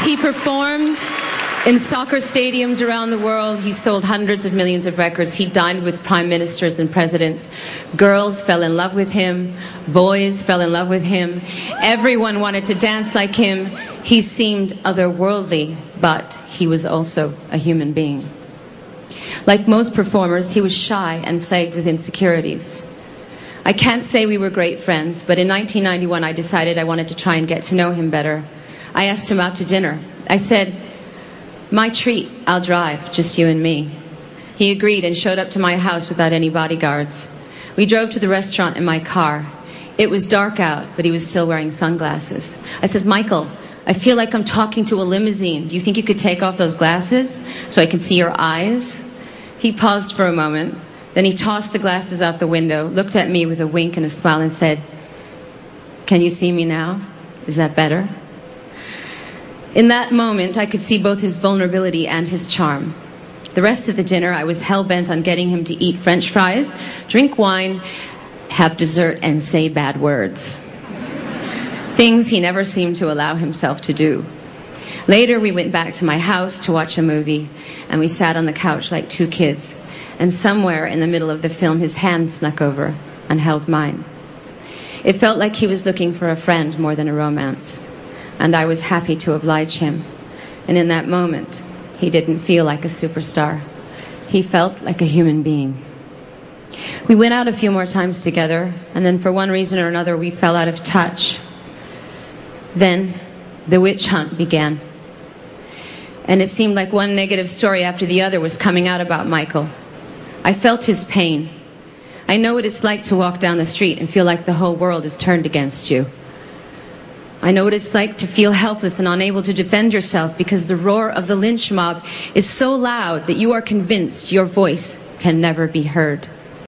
He performed in soccer stadiums around the world. He sold hundreds of millions of records. He dined with prime ministers and presidents. Girls fell in love with him. Boys fell in love with him. Everyone wanted to dance like him. He seemed otherworldly, but he was also a human being. Like most performers, he was shy and plagued with insecurities. I can't say we were great friends, but in 1991 I decided I wanted to try and get to know him better. I asked him out to dinner. I said, "My treat, I'll drive, just you and me." He agreed and showed up to my house without any bodyguards. We drove to the restaurant in my car. It was dark out, but he was still wearing sunglasses. I said, "Michael, I feel like I'm talking to a limousine. Do you think you could take off those glasses so I can see your eyes?" He paused for a moment. Then he tossed the glasses out the window, looked at me with a wink and a smile and said, "Can you see me now? Is that better?" In that moment, I could see both his vulnerability and his charm. The rest of the dinner, I was hell-bent on getting him to eat French fries, drink wine, have dessert, and say bad words. Things he never seemed to allow himself to do. Later, we went back to my house to watch a movie, and we sat on the couch like two kids. And somewhere in the middle of the film, his hand snuck over and held mine. It felt like he was looking for a friend more than a romance. And I was happy to oblige him. And in that moment, he didn't feel like a superstar. He felt like a human being. We went out a few more times together, and then for one reason or another, we fell out of touch. Then the witch hunt began. And it seemed like one negative story after the other was coming out about Michael. I felt his pain. I know what it's like to walk down the street and feel like the whole world is turned against you. I know what it's like to feel helpless and unable to defend yourself because the roar of the lynch mob is so loud that you are convinced your voice can never be heard.